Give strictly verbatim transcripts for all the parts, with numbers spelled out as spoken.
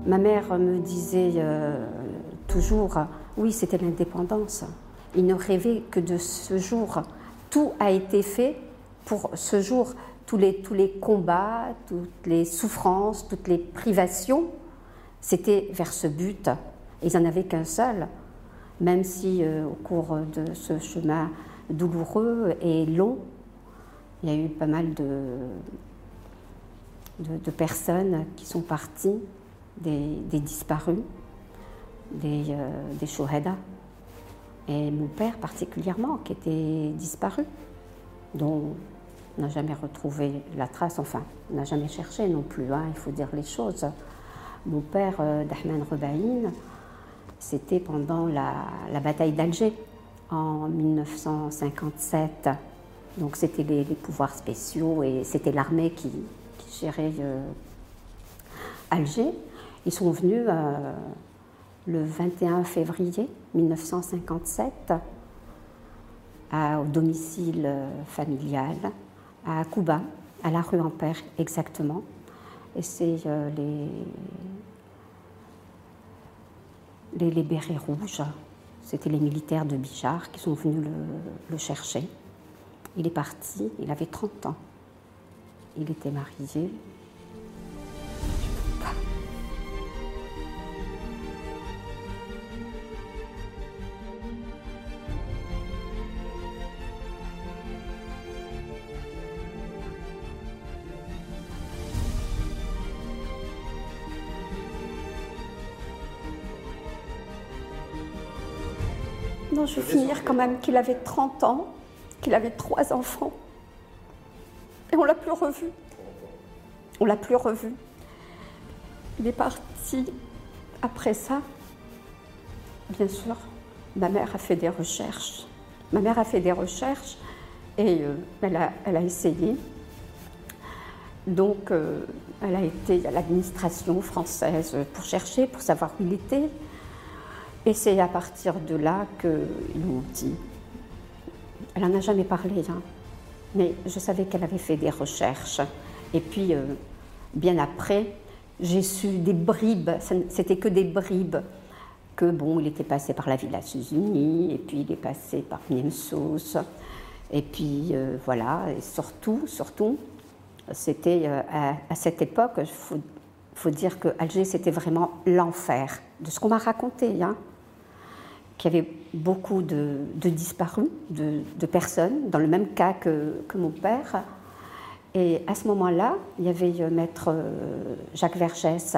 Ma mère me disait euh, toujours, oui, c'était l'indépendance. Il ne rêvait que de ce jour. Tout a été fait pour ce jour. Tous les, tous les combats, toutes les souffrances, toutes les privations, c'était vers ce but. Ils n'en avaient qu'un seul, même si euh, au cours de ce chemin douloureux et long, il y a eu pas mal de, de, de personnes qui sont parties, des, des disparus, des, euh, des shuhada, et mon père particulièrement, qui était disparu, dont on n'a jamais retrouvé la trace, enfin, on n'a jamais cherché non plus, hein, il faut dire les choses. Mon père, euh, Dahman Rebaïn, c'était pendant la, la bataille d'Alger, en mille neuf cent cinquante-sept. Donc c'était les, les pouvoirs spéciaux et c'était l'armée qui, qui gérait euh, Alger. Ils sont venus euh, le vingt et un février mille neuf cent cinquante-sept à, au domicile familial à Kouba, à la rue Ampère exactement. Et c'est euh, les, les, les bérets rouges, c'était les militaires de Bichar qui sont venus le, le chercher. Il est parti, il avait trente ans. Il était marié. Non, je vais finir quand même qu'il avait trente ans, qu'il avait trois enfants. Et on ne l'a plus revu. On ne l'a plus revu. Il est parti après ça. Bien sûr, ma mère a fait des recherches. Ma mère a fait des recherches et euh, elle, a, elle a essayé. Donc, euh, elle a été à l'administration française pour chercher, pour savoir où il était. Et c'est à partir de là qu'ils m'ont dit. Elle n'en a jamais parlé, hein, mais je savais qu'elle avait fait des recherches. Et puis, euh, bien après, j'ai su des bribes, c'était que des bribes, que bon, il était passé par la Villa Suzuni, et puis il est passé par Niemsos, et puis euh, voilà, et surtout, surtout, c'était euh, à, à cette époque, il faut, faut dire que Alger, c'était vraiment l'enfer, de ce qu'on m'a raconté, hein. Qu'il y avait beaucoup de, de disparus, de, de personnes, dans le même cas que, que mon père. Et à ce moment-là, il y avait maître Jacques Vergès,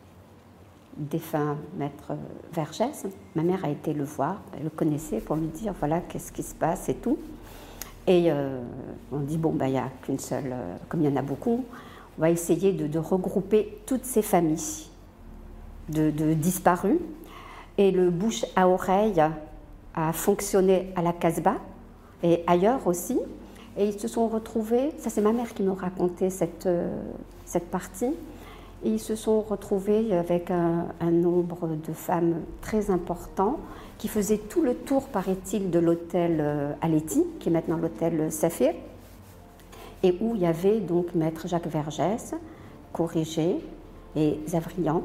défunt maître Vergès. Ma mère a été le voir, elle le connaissait, pour lui dire, voilà, qu'est-ce qui se passe et tout. Et euh, on dit, bon, ben, il n'y a qu'une seule, comme il y en a beaucoup, on va essayer de, de regrouper toutes ces familles de, de disparus. Et le bouche à oreille a fonctionné à la Casbah et ailleurs aussi. Et ils se sont retrouvés, ça c'est ma mère qui me racontait cette, euh, cette partie, et ils se sont retrouvés avec un, un nombre de femmes très important qui faisaient tout le tour, paraît-il, de l'hôtel euh, Aletti, qui est maintenant l'hôtel Saphir, et où il y avait donc maître Jacques Vergès, Corrigé et Zavrian,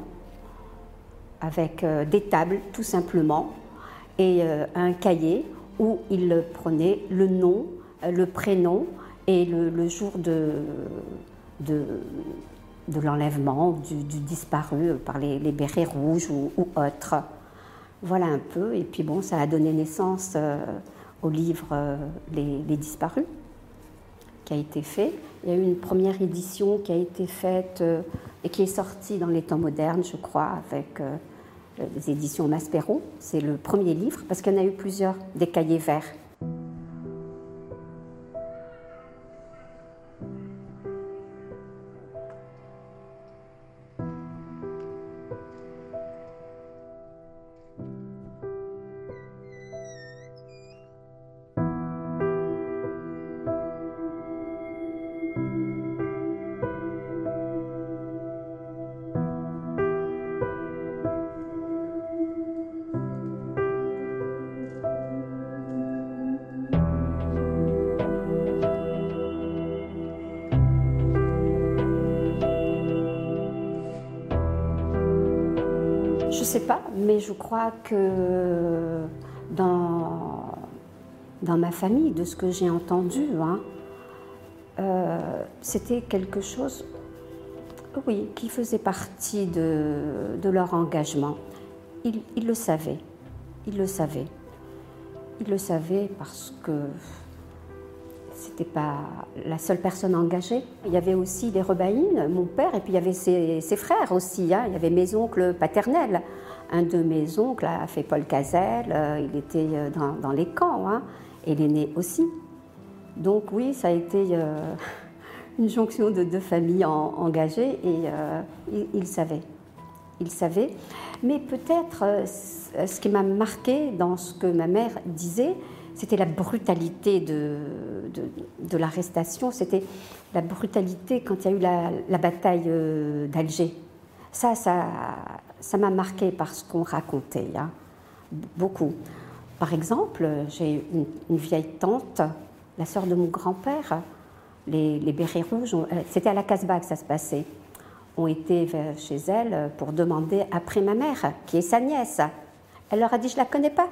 avec euh, des tables tout simplement et euh, un cahier où il prenait le nom, euh, le prénom et le, le jour de, de, de l'enlèvement du, du disparu par les, les bérets rouges ou, ou autres. Voilà un peu. Et puis bon, ça a donné naissance euh, au livre euh, les, les disparus qui a été fait. Il y a eu une première édition qui a été faite euh, et qui est sortie dans les temps modernes, je crois, avec euh, les éditions Maspero. C'est le premier livre, parce qu'il y en a eu plusieurs, des cahiers verts. sais pas, mais je crois que dans, dans ma famille, de ce que j'ai entendu, hein, euh, c'était quelque chose, oui, qui faisait partie de, de leur engagement. Ils, ils le savaient, ils le savaient. Ils le savaient parce que c'était pas la seule personne engagée. Il y avait aussi les Rebaïnes, mon père, et puis il y avait ses, ses frères aussi. Hein. Il y avait mes oncles paternels. Un de mes oncles a fait Paul Cazel, euh, il était dans, dans les camps, hein, et l'aîné aussi. Donc oui, ça a été euh, une jonction de deux familles en, engagées, et euh, ils, ils savaient. Ils savaient. Mais peut-être, euh, ce qui m'a marqué dans ce que ma mère disait, c'était la brutalité de, de, de l'arrestation, c'était la brutalité quand il y a eu la, la bataille euh, d'Alger. Ça, ça, ça m'a marqué par ce qu'on racontait, hein, beaucoup. Par exemple, j'ai une, une vieille tante, la sœur de mon grand-père, les, les bérets rouges, c'était à la Casbah que ça se passait, ont été chez elle pour demander après ma mère, qui est sa nièce. Elle leur a dit « je ne la connais pas ».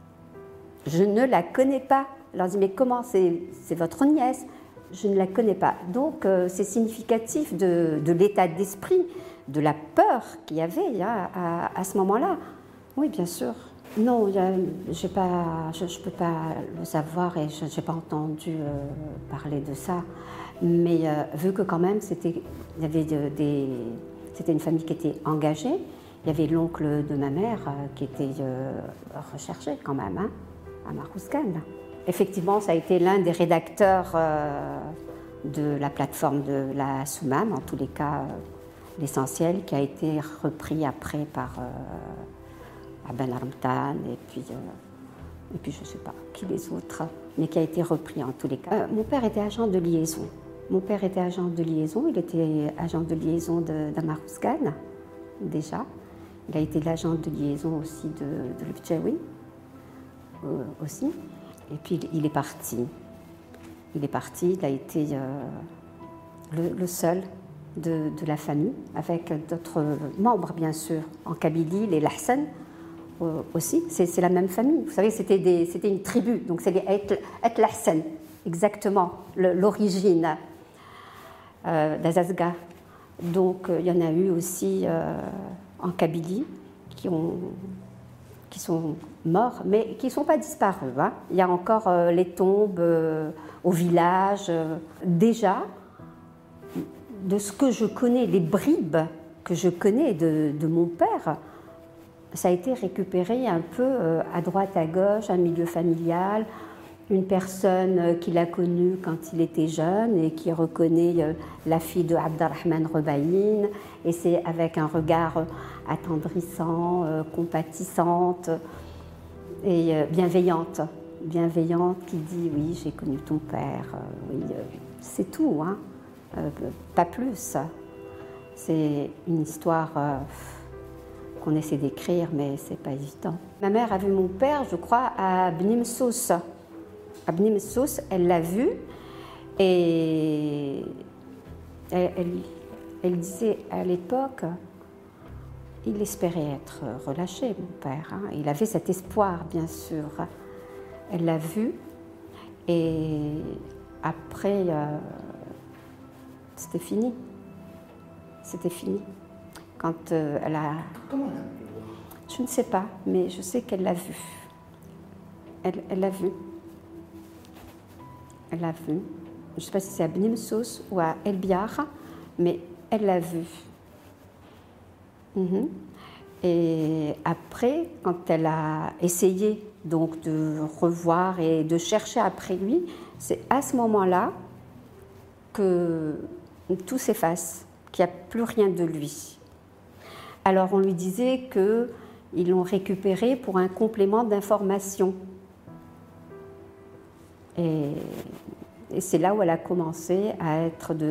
Je ne la connais pas. Elle leur dit, mais comment, c'est votre nièce? Je ne la connais pas. Donc, euh, c'est significatif de, de l'état d'esprit, de la peur qu'il y avait hein, à, à ce moment-là. Oui, bien sûr. Non, j'ai pas, je ne peux pas le savoir et je n'ai pas entendu euh, parler de ça. Mais euh, vu que quand même, c'était il y avait de, des, c'était une famille qui était engagée, il y avait l'oncle de ma mère euh, qui était euh, recherché quand même, hein, à Marouskan. Effectivement, ça a été l'un des rédacteurs euh, de la plateforme de la Soumam, en tous les cas euh, l'essentiel, qui a été repris après par euh, Ben Armtan et puis, euh, et puis je ne sais pas qui les autres, mais qui a été repris en tous les cas. Euh, mon père était agent de liaison. Mon père était agent de liaison, il était agent de liaison d'Amarouskan, déjà. Il a été l'agent de liaison aussi de, de l'Ubjawi, euh, aussi. Et puis il est parti. Il est parti, il a été euh, le, le seul de, de la famille, avec d'autres membres, bien sûr, en Kabylie, les Lahsen euh, aussi. C'est la même famille. Vous savez, c'était une tribu, donc c'est les Et Lahsen, exactement, l'origine euh, d'Azazga. Donc euh, il y en a eu aussi euh, en Kabylie qui ont. qui sont morts, mais qui ne sont pas disparus. Hein. Il y a encore euh, les tombes euh, au village. Euh, déjà, de ce que je connais, les bribes que je connais de, de mon père, ça a été récupéré un peu euh, à droite, à gauche, un milieu familial, une personne qu'il a connue quand il était jeune et qui reconnaît euh, la fille de Abdelrahman Rebaïn, et c'est avec un regard attendrissant, euh, compatissante et euh, bienveillante, bienveillante qui dit oui, j'ai connu ton père, euh, oui, euh, c'est tout, hein, euh, pas plus. C'est une histoire euh, qu'on essaie d'écrire, mais c'est pas évident. Ma mère a vu mon père, je crois, à Bni Msous. À Bni Msous, elle l'a vu et elle, elle, elle disait à l'époque, il espérait être relâché, mon père. Hein. Il avait cet espoir, bien sûr. Elle l'a vu et après, euh, c'était fini. C'était fini. Quand euh, elle a... Comment elle a pu le voir? Je ne sais pas, mais je sais qu'elle l'a vu. Elle l'a vu. Elle l'a vu. Je ne sais pas si c'est à Bni Msous ou à El Biar, mais elle l'a vu. Mmh. Et après, quand elle a essayé donc de revoir et de chercher après lui, c'est à ce moment-là que tout s'efface, qu'il n'y a plus rien de lui. Alors on lui disait qu'ils l'ont récupéré pour un complément d'information. Et, et c'est là où elle a commencé à être de...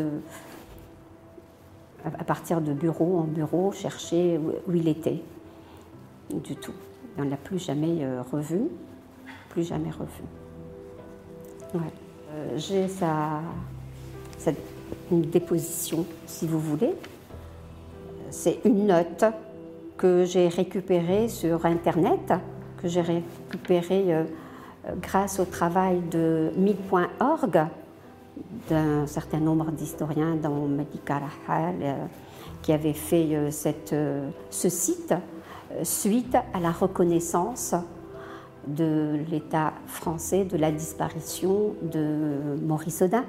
à partir de bureau en bureau, chercher où il était, du tout. On ne l'a plus jamais revu, plus jamais revu. Ouais. Euh, J'ai sa, sa, une déposition, si vous voulez. C'est une note que j'ai récupéré sur Internet, que j'ai récupéré euh, grâce au travail de mille point org, d'un certain nombre d'historiens, dont Malika Rahal, euh, qui avait fait euh, cette, euh, ce site euh, suite à la reconnaissance de l'État français de la disparition de Maurice Audin.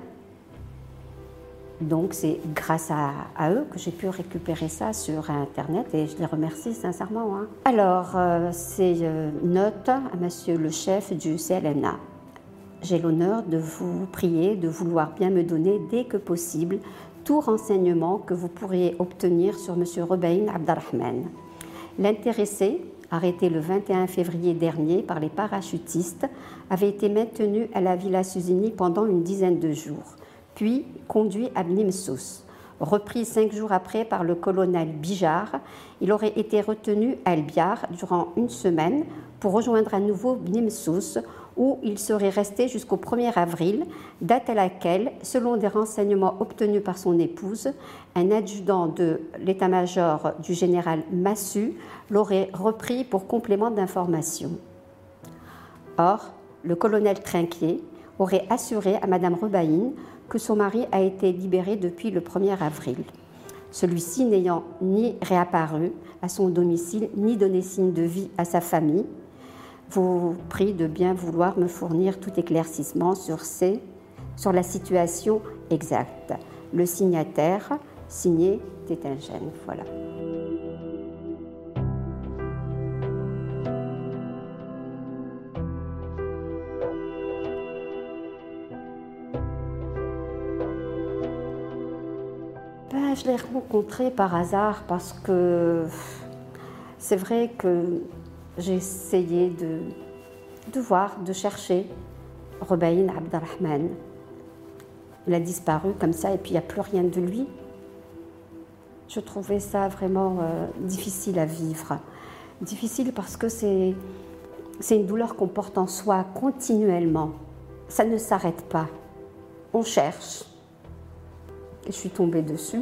Donc c'est grâce à, à eux que j'ai pu récupérer ça sur Internet et je les remercie sincèrement. Hein. Alors, euh, c'est euh, note à monsieur le chef du C L N A. J'ai l'honneur de vous prier de vouloir bien me donner dès que possible tout renseignement que vous pourriez obtenir sur monsieur Roubaïn Abdelrahman. L'intéressé, arrêté le vingt et un février dernier par les parachutistes, avait été maintenu à la Villa Susini pendant une dizaine de jours, puis conduit à Bnimsous. Repris cinq jours après par le colonel Bijard, il aurait été retenu à El Biar durant une semaine pour rejoindre à nouveau Bnimsous, où il serait resté jusqu'au premier avril, date à laquelle, selon des renseignements obtenus par son épouse, un adjudant de l'état-major du général Massu l'aurait repris pour complément d'information. Or, le colonel Trinquier aurait assuré à Madame Roubaïn que son mari a été libéré depuis le premier avril. Celui-ci n'ayant ni réapparu à son domicile, ni donné signe de vie à sa famille, vous prie de bien vouloir me fournir tout éclaircissement sur, ces, sur la situation exacte. Le signataire, signé Tétingen. Voilà. Ben, je l'ai rencontré par hasard parce que c'est vrai que j'ai essayé de, de voir, de chercher Roubaïn Abdelrahman. Il a disparu comme ça et puis il n'y a plus rien de lui. Je trouvais ça vraiment euh, difficile à vivre. Difficile parce que c'est, c'est une douleur qu'on porte en soi continuellement. Ça ne s'arrête pas. On cherche. Et je suis tombée dessus.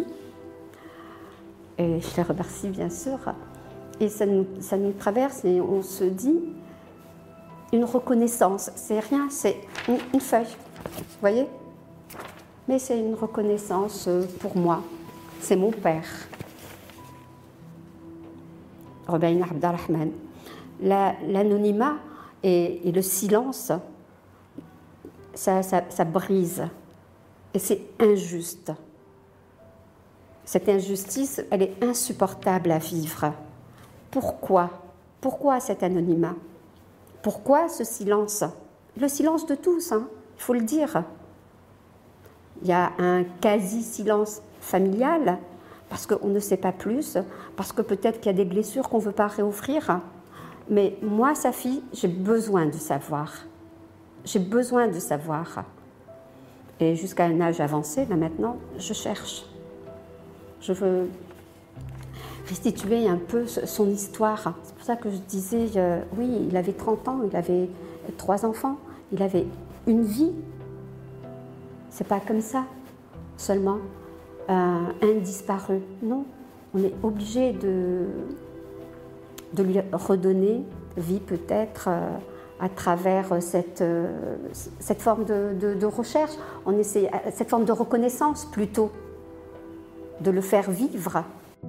Et je les remercie bien sûr. Et ça nous, ça nous traverse et on se dit une reconnaissance. C'est rien, c'est une, une feuille, vous voyez? Mais c'est une reconnaissance pour moi. C'est mon père. Roubaïn Abdelrahman. La, l'anonymat et, et le silence, ça, ça, ça brise. Et c'est injuste. Cette injustice, elle est insupportable à vivre. Pourquoi? Pourquoi cet anonymat? Pourquoi ce silence? Le silence de tous, hein, il faut le dire. Il y a un quasi-silence familial, parce qu'on ne sait pas plus, parce que peut-être qu'il y a des blessures qu'on ne veut pas réouvrir. Mais moi, sa fille, j'ai besoin de savoir. J'ai besoin de savoir. Et jusqu'à un âge avancé, là maintenant, je cherche. Je veux restituer un peu son histoire. C'est pour ça que je disais, euh, oui, il avait trente ans, il avait trois enfants, il avait une vie. C'est pas comme ça, seulement euh, un disparu. Non, on est obligé de, de lui redonner vie peut-être euh, à travers cette, euh, cette forme de, de, de recherche, on essaie, cette forme de reconnaissance plutôt, de le faire vivre.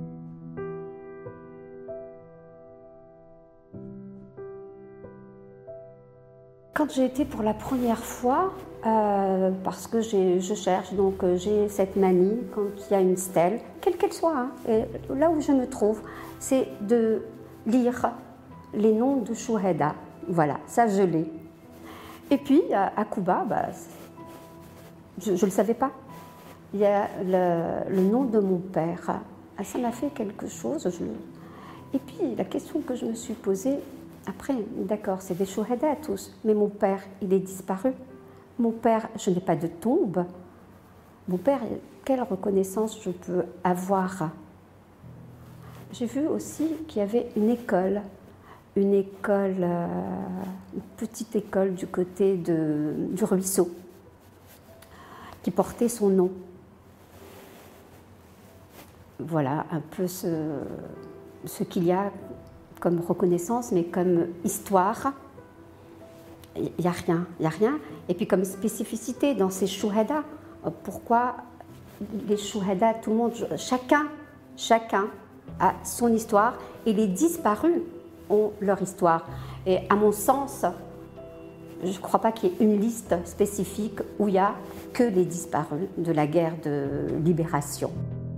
Quand j'ai été pour la première fois, euh, parce que j'ai, je cherche, donc euh, j'ai cette manie, quand il y a une stèle, quelle qu'elle soit, hein, et là où je me trouve, c'est de lire les noms de Chouhada. Voilà, ça je l'ai. Et puis à, à Cuba, bah, je ne le savais pas. Il y a le, le nom de mon père. Ah, ça m'a fait quelque chose. Je... Et puis la question que je me suis posée, après, d'accord, c'est des chouhada tous, mais mon père, il est disparu. Mon père, je n'ai pas de tombe. Mon père, quelle reconnaissance je peux avoir? J'ai vu aussi qu'il y avait une école, une école, euh, une petite école du côté de, du ruisseau, qui portait son nom. Voilà, un peu ce, ce qu'il y a comme reconnaissance, mais comme histoire, il n'y a rien, il n'y a rien. Et puis comme spécificité dans ces chouhada, pourquoi les chouhada, tout le monde, chacun, chacun a son histoire, et les disparus ont leur histoire. Et à mon sens, je ne crois pas qu'il y ait une liste spécifique où il n'y a que les disparus de la guerre de libération.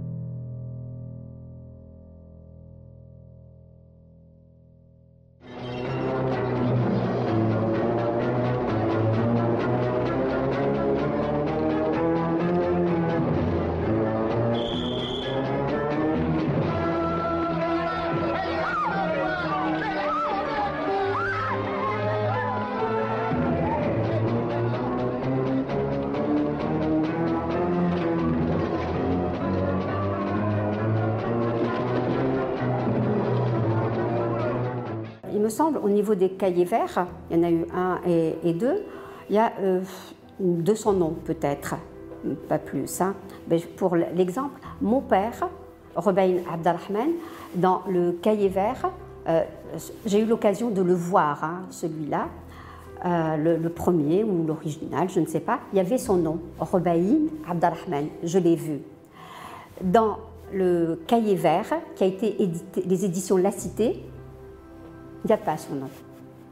Il me semble, au niveau des cahiers verts, il y en a eu un et, et deux, il y a euh, deux cents noms peut-être, pas plus. Hein. Mais pour l'exemple, mon père, Rubayn Abdelrahman, dans le cahier vert, euh, j'ai eu l'occasion de le voir, hein, celui-là, euh, le, le premier ou l'original, je ne sais pas, il y avait son nom, Rubayn Abdelrahman, je l'ai vu. Dans le cahier vert, qui a été édité, les éditions La Cité, il n'y a pas son nom.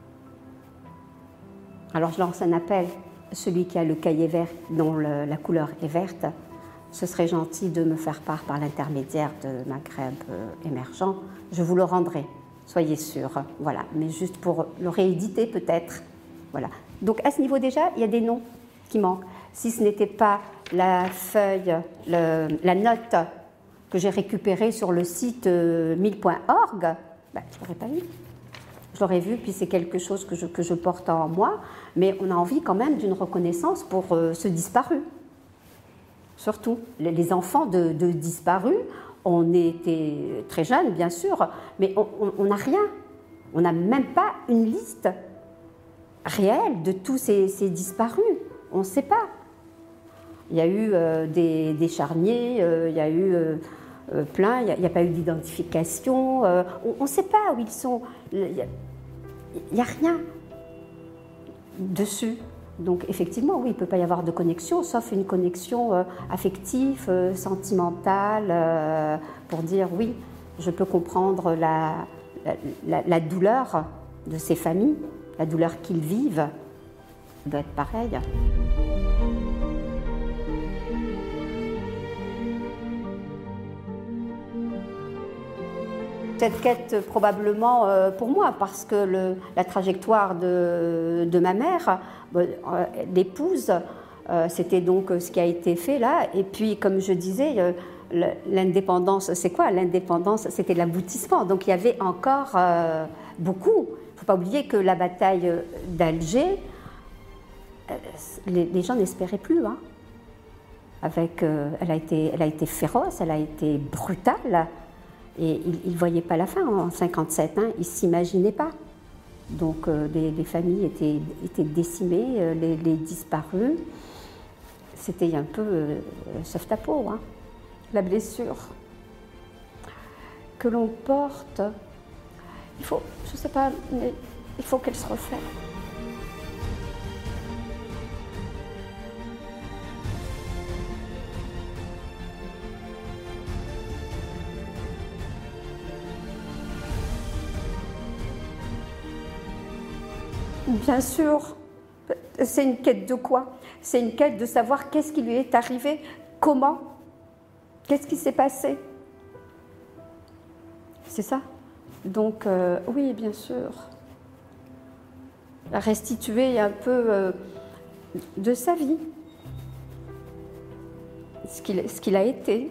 Alors je lance un appel, celui qui a le cahier vert dont le, la couleur est verte, ce serait gentil de me faire part par l'intermédiaire de Maghreb euh, émergent, je vous le rendrai, soyez sûrs, voilà, mais juste pour le rééditer peut-être, voilà. Donc à ce niveau déjà, il y a des noms qui manquent. Si ce n'était pas la feuille, le, la note que j'ai récupérée sur le site euh, mille point org, ben, je ne l'aurais pas eu. Je l'aurais vu, puis c'est quelque chose que je, que je porte en moi, mais on a envie quand même d'une reconnaissance pour euh, ce disparu. Surtout, les, les enfants de, de disparus, on était très jeunes, bien sûr, mais on n'a rien. On n'a même pas une liste réelle de tous ces, ces disparus. On ne sait pas. Il y a eu euh, des, des charniers, euh, il y a eu euh, euh, plein, il n'y a, a pas eu d'identification, euh, on ne sait pas où ils sont. Il n'y a, a rien dessus. Donc effectivement, oui, il ne peut pas y avoir de connexion, sauf une connexion euh, affective, euh, sentimentale, euh, pour dire oui, je peux comprendre la, la, la douleur de ces familles, la douleur qu'ils vivent. Ça doit être pareil. Cette quête probablement euh, pour moi, parce que le, la trajectoire de, de ma mère, euh, l'épouse, euh, c'était donc ce qui a été fait là. Et puis, comme je disais, euh, l'indépendance, c'est quoi? L'indépendance, c'était l'aboutissement. Donc, il y avait encore euh, beaucoup. Il ne faut pas oublier que la bataille d'Alger, euh, les, les gens n'espéraient plus. Hein. Avec, euh, elle, a été, elle a été féroce, elle a été brutale. Et ils ne voyaient pas la fin en mille neuf cent cinquante-sept, hein, ils ne s'imaginaient pas. Donc euh, les, les familles étaient, étaient décimées, euh, les, les disparus. C'était un peu euh, sauve-ta-peau, hein, la blessure que l'on porte. Il faut, je ne sais pas, mais il faut qu'elle se reflète. Bien sûr, c'est une quête de quoi? C'est une quête de savoir qu'est-ce qui lui est arrivé, comment, qu'est-ce qui s'est passé. C'est ça. Donc, euh, oui, bien sûr. Restituer un peu euh, de sa vie, ce qu'il, ce qu'il a été.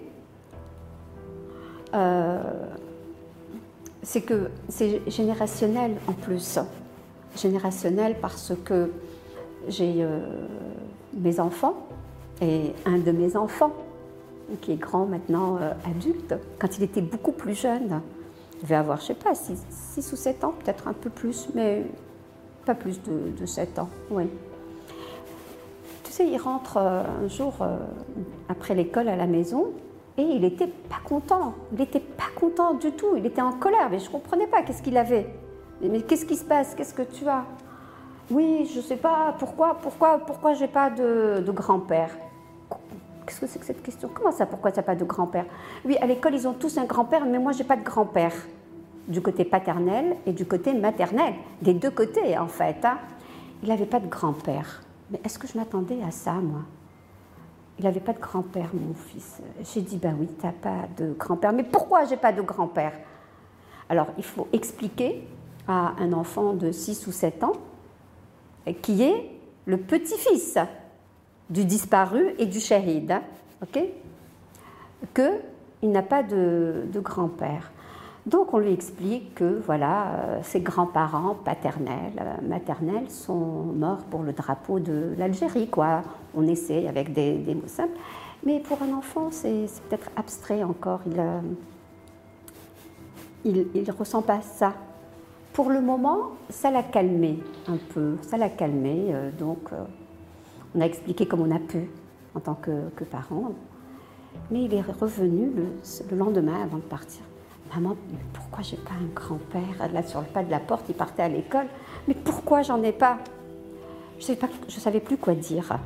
Euh, c'est que c'est générationnel en plus. Générationnel parce que j'ai euh, mes enfants et un de mes enfants qui est grand maintenant, euh, adulte, quand il était beaucoup plus jeune, il devait avoir, je ne sais pas, six ou sept ans, peut-être un peu plus, mais pas plus de, de sept ans, oui. Tu sais, il rentre euh, un jour euh, après l'école à la maison Et il n'était pas content, il n'était pas content du tout, il était en colère, mais je ne comprenais pas qu'est-ce qu'il avait. Mais, mais qu'est-ce qui se passe? Qu'est-ce que tu as? Oui, je ne sais pas, pourquoi, pourquoi, pourquoi je n'ai pas de, de grand-père? Qu'est-ce que c'est que cette question? Comment ça, pourquoi tu n'as pas de grand-père? Oui, à l'école, ils ont tous un grand-père, mais moi, je n'ai pas de grand-père. Du côté paternel et du côté maternel, des deux côtés, en fait. Hein. Il n'avait pas de grand-père. Mais est-ce que je m'attendais à ça, moi? Il n'avait pas de grand-père, mon fils. J'ai dit, ben oui, tu n'as pas de grand-père. Mais pourquoi je n'ai pas de grand-père? Alors, il faut expliquer à un enfant de six ou sept ans, qui est le petit-fils du disparu et du shahid, hein, okay, qu'il n'a pas de, de grand-père. Donc, on lui explique que, voilà, euh, ses grands-parents paternels, euh, maternels sont morts pour le drapeau de l'Algérie, quoi. On essaie avec des, des mots simples. Mais pour un enfant, c'est peut-être abstrait encore. Il ne il, il ressent pas ça. Pour le moment, ça l'a calmé un peu. Ça l'a calmé. Euh, donc, euh, on a expliqué comme on a pu en tant que, que parent. Mais il est revenu le, le lendemain avant de partir. Maman, mais pourquoi j'ai pas un grand-père? Là, sur le pas de la porte, il partait à l'école. Mais pourquoi j'en ai pas? Je ne savais plus quoi dire.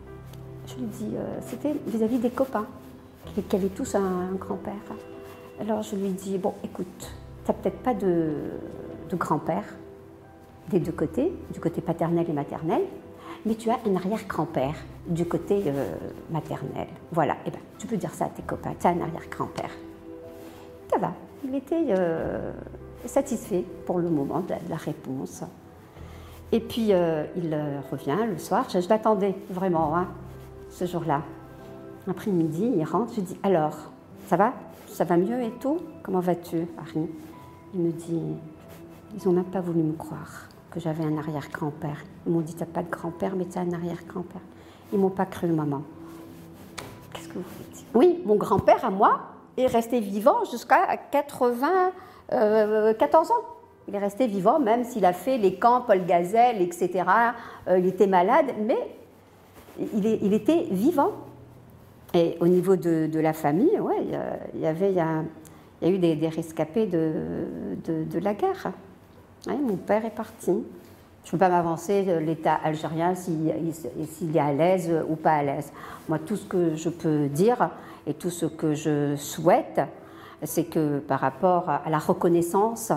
Je lui dis, euh, c'était vis-à-vis des copains, qui, qui avaient tous un, un grand-père. Alors je lui dis, bon, écoute, tu n'as peut-être pas de, de grand-père des deux côtés, du côté paternel et maternel, mais tu as un arrière-grand-père du côté euh, maternel. Voilà, et ben, tu peux dire ça à tes copains, tu as un arrière-grand-père. Ça va. Il était euh, satisfait pour le moment de la, de la réponse. Et puis, euh, il euh, revient le soir. Je, je l'attendais vraiment, hein, ce jour-là. Après-midi, il rentre. Je lui dis, alors, ça va? Ça va mieux et tout? Comment vas-tu, Harry? Il me dit, ils n'ont même pas voulu me croire que j'avais un arrière-grand-père. Ils m'ont dit, tu n'as pas de grand-père, mais tu as un arrière-grand-père. Ils ne m'ont pas cru, maman. Qu'est-ce que vous voulez dire? Oui, mon grand-père, à moi, est resté vivant jusqu'à quatre-vingt-quatorze ans. Il est resté vivant, même s'il a fait les camps Paul Gazelle, et cetera. Euh, il était malade, mais il, est, il était vivant. Et au niveau de, de la famille, ouais, il, y a, il, y avait, il, y a, il y a eu des, des rescapés de, de, de la guerre. Ouais, mon père est parti. Je ne peux pas m'avancer de l'État algérien s'il, s'il est à l'aise ou pas à l'aise. Moi, tout ce que je peux dire et tout ce que je souhaite, c'est que par rapport à la reconnaissance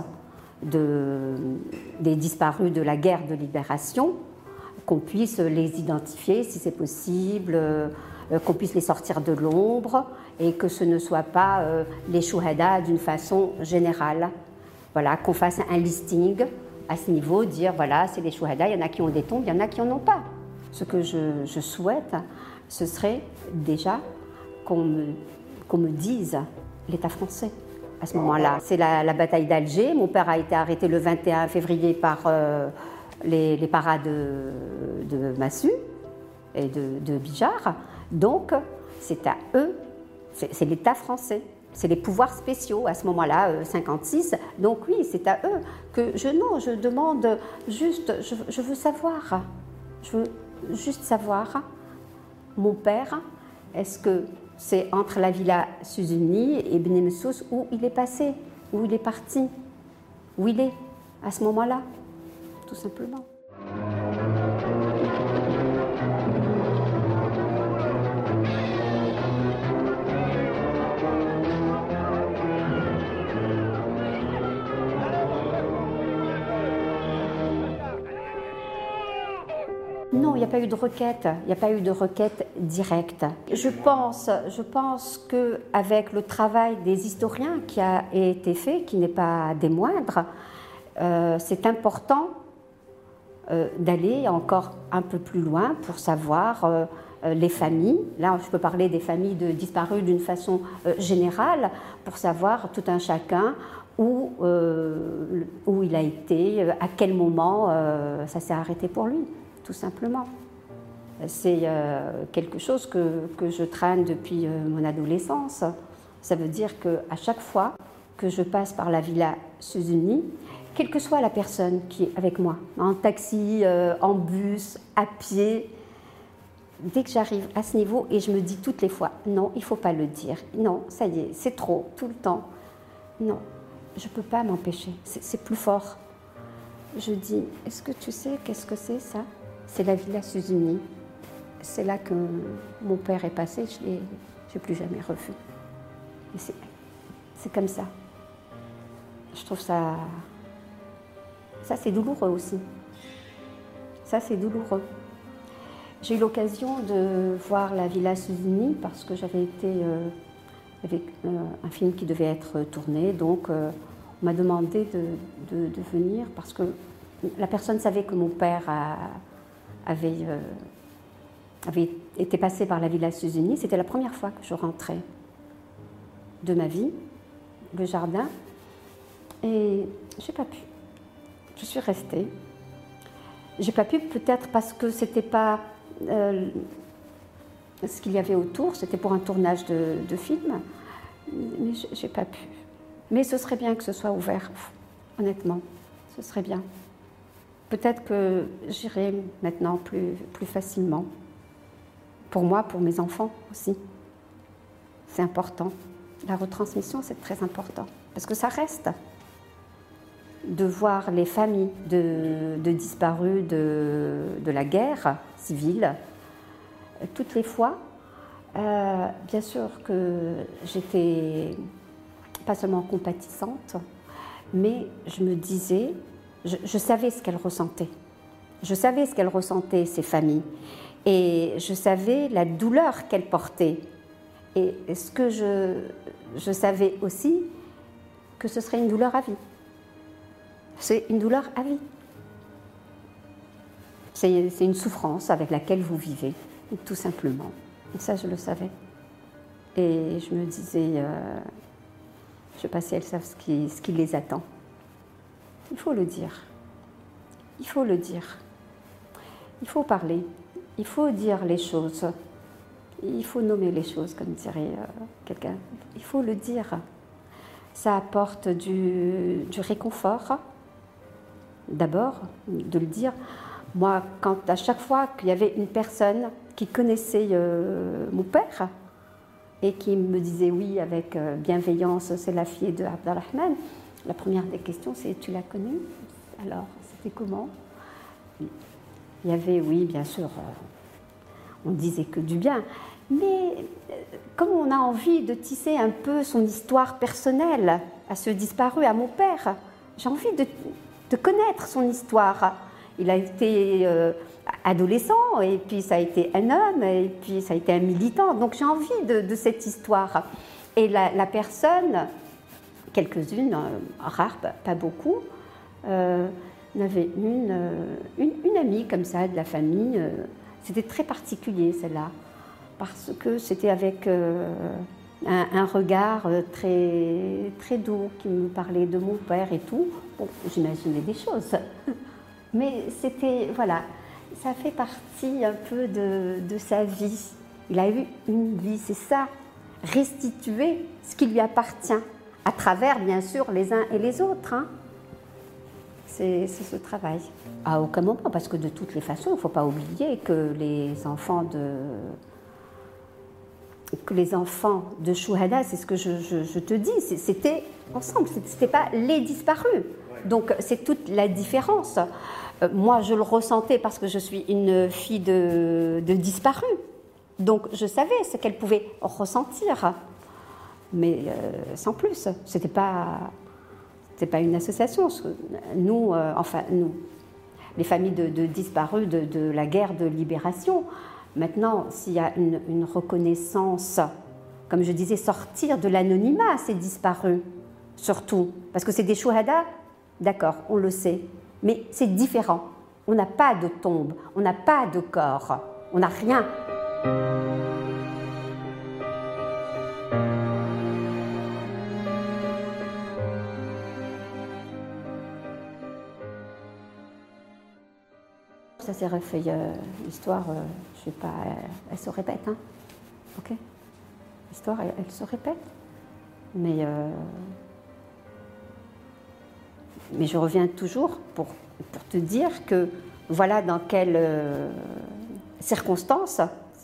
de, des disparus de la guerre de libération, qu'on puisse les identifier si c'est possible, euh, qu'on puisse les sortir de l'ombre et que ce ne soit pas euh, les chouhadas d'une façon générale. Voilà, qu'on fasse un listing à ce niveau, dire voilà, c'est les chouhadas, il y en a qui ont des tombes, il y en a qui n'en ont pas. Ce que je, je souhaite, ce serait déjà qu'on me, qu'on me dise l'État français à ce moment-là. C'est la, la bataille d'Alger. Mon père a été arrêté le vingt et un février par euh, les, les paras de, de Massu et de, de Bijar. Donc, c'est à eux, c'est, c'est l'État français. C'est les pouvoirs spéciaux à ce moment-là, euh, cinquante-six. Donc oui, c'est à eux que je non, je demande juste, je, je veux savoir, je veux juste savoir, mon père, est-ce que c'est entre la villa Suzuni et Beni Messous où il est passé, où il est parti, où il est à ce moment-là, tout simplement. Non, il n'y a pas eu de requête, il n'y a pas eu de requête directe. Je pense, je pense qu'avec le travail des historiens qui a été fait, qui n'est pas des moindres, euh, c'est important euh, d'aller encore un peu plus loin pour savoir euh, les familles. Là, je peux parler des familles de disparus d'une façon euh, générale, pour savoir tout un chacun où, euh, où il a été, à quel moment euh, ça s'est arrêté pour lui. Tout simplement. C'est euh, quelque chose que, que je traîne depuis euh, mon adolescence. Ça veut dire qu'à chaque fois que je passe par la villa Suzuni, quelle que soit la personne qui est avec moi, en taxi, euh, en bus, à pied, dès que j'arrive à ce niveau, et je me dis toutes les fois, non, il ne faut pas le dire. Non, ça y est, c'est trop, tout le temps. Non, je ne peux pas m'empêcher, c'est, c'est plus fort. Je dis, est-ce que tu sais qu'est-ce que c'est ça? C'est la Villa Suzuni. C'est là que mon père est passé, je ne l'ai plus jamais revu. Et c'est, c'est comme ça. Je trouve ça... Ça, c'est douloureux aussi. Ça, c'est douloureux. J'ai eu l'occasion de voir la Villa Suzuni parce que j'avais été euh, avec euh, un film qui devait être tourné. Donc, euh, on m'a demandé de, de, de venir parce que la personne savait que mon père a, avait, euh, avait été passé par la Villa Suzuni. C'était la première fois que je rentrais de ma vie, le jardin. Et je n'ai pas pu. Je suis restée. Je n'ai pas pu, peut-être parce que ce n'était pas euh, ce qu'il y avait autour, c'était pour un tournage de, de film, mais je n'ai pas pu. Mais ce serait bien que ce soit ouvert, honnêtement, ce serait bien. Peut-être que j'irai maintenant plus, plus facilement. Pour moi, pour mes enfants aussi. C'est important. La retransmission, c'est très important, parce que ça reste. De voir les familles de, de disparus de, de la guerre civile, toutes les fois, euh, bien sûr que j'étais pas seulement compatissante, mais je me disais, je, je savais ce qu'elles ressentaient. Je savais ce qu'elles ressentaient, ces familles, et je savais la douleur qu'elles portaient. Et ce que je, je savais aussi, que ce serait une douleur à vie. C'est une douleur à vie. C'est, c'est une souffrance avec laquelle vous vivez, tout simplement. Et ça, je le savais. Et je me disais, euh, je ne sais pas si elles savent ce qui, ce qui les attend. Il faut le dire. Il faut le dire. Il faut parler. Il faut dire les choses. Il faut nommer les choses, comme dirait euh, quelqu'un. Il faut le dire. Ça apporte du, du réconfort. D'abord, de le dire. Moi, quand à chaque fois qu'il y avait une personne qui connaissait euh, mon père et qui me disait oui avec euh, bienveillance, c'est la fille de Abdelrahman, la première des questions c'est tu l'as connue? Alors, c'était comment? Il y avait, oui, bien sûr, euh, on disait que du bien, mais euh, comme on a envie de tisser un peu son histoire personnelle à ce disparu, à mon père, j'ai envie de de connaître son histoire. Il a été euh, adolescent, et puis ça a été un homme, et puis ça a été un militant. Donc j'ai envie de, de cette histoire. Et la, la personne, quelques-unes, euh, rares, pas beaucoup, euh, n'avait une, euh, une, une amie comme ça, de la famille. Euh, c'était très particulier, celle-là, parce que c'était avec... Euh, Un, un regard très, très doux qui me parlait de mon père et tout. Bon, j'imaginais des choses. Mais c'était, voilà, ça fait partie un peu de, de sa vie. Il a eu une vie, c'est ça, restituer ce qui lui appartient, à travers, bien sûr, les uns et les autres. Hein. C'est, c'est ce travail. À aucun moment, parce que de toutes les façons, il ne faut pas oublier que les enfants de... que les enfants de Chouhada, c'est ce que je, je, je te dis, c'était ensemble, c'était pas les disparus. Donc c'est toute la différence. Euh, moi, je le ressentais parce que je suis une fille de, de disparus. Donc je savais ce qu'elle pouvait ressentir. Mais euh, sans plus, c'était pas, c'était pas une association. Nous, euh, enfin nous, les familles de, de disparus de, de la guerre de libération, maintenant, s'il y a une, une reconnaissance, comme je disais, sortir de l'anonymat, ces disparus, surtout, parce que c'est des chouhadas, d'accord, on le sait, mais c'est différent. On n'a pas de tombe, on n'a pas de corps, on n'a rien. Ça s'est refait, euh, l'histoire, euh, je sais pas, elle, elle se répète, hein, ok? L'histoire, elle, elle se répète, mais, euh, mais je reviens toujours pour, pour te dire que voilà dans quelles euh, circonstances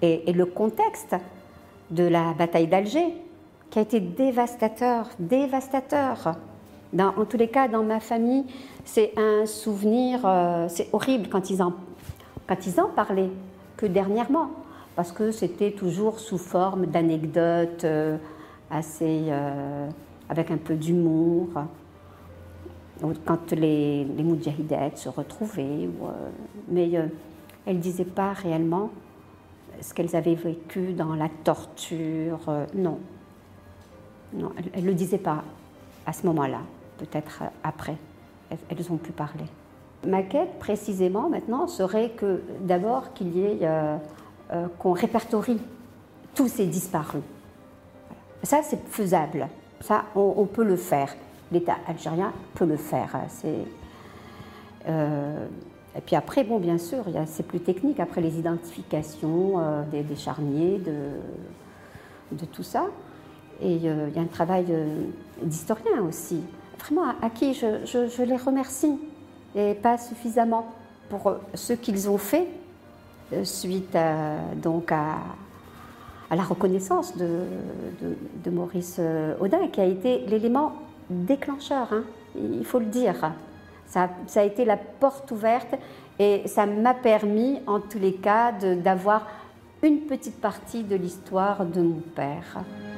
et, et le contexte de la bataille d'Alger, qui a été dévastateur, dévastateur. Dans, en tous les cas, dans ma famille, c'est un souvenir, euh, c'est horrible quand ils, en, quand ils en parlaient, que dernièrement, parce que c'était toujours sous forme d'anecdotes euh, assez, euh, avec un peu d'humour. Quand les, les moudjahidettes se retrouvaient, ou, euh, mais euh, elles ne disaient pas réellement ce qu'elles avaient vécu dans la torture, euh, non. Non, elles ne le disaient pas à ce moment-là, peut-être après, elles, elles ont pu parler. Ma quête, précisément, maintenant, serait que d'abord qu'il y ait, euh, euh, qu'on répertorie tous ces disparus. Ça, c'est faisable, ça, on, on peut le faire. L'État algérien peut le faire. C'est, euh, et puis après, bon, bien sûr, c'est plus technique, après les identifications euh, des, des charniers, de, de tout ça. Et euh, il y a un travail euh, d'historien aussi, vraiment à, à qui je, je, je les remercie, et pas suffisamment pour euh, ce qu'ils ont fait euh, suite à, donc à, à la reconnaissance de, de, de Maurice Audin, qui a été l'élément déclencheur, hein, il faut le dire. Ça, ça a été la porte ouverte et ça m'a permis, en tous les cas, d'avoir une petite partie de l'histoire de mon père.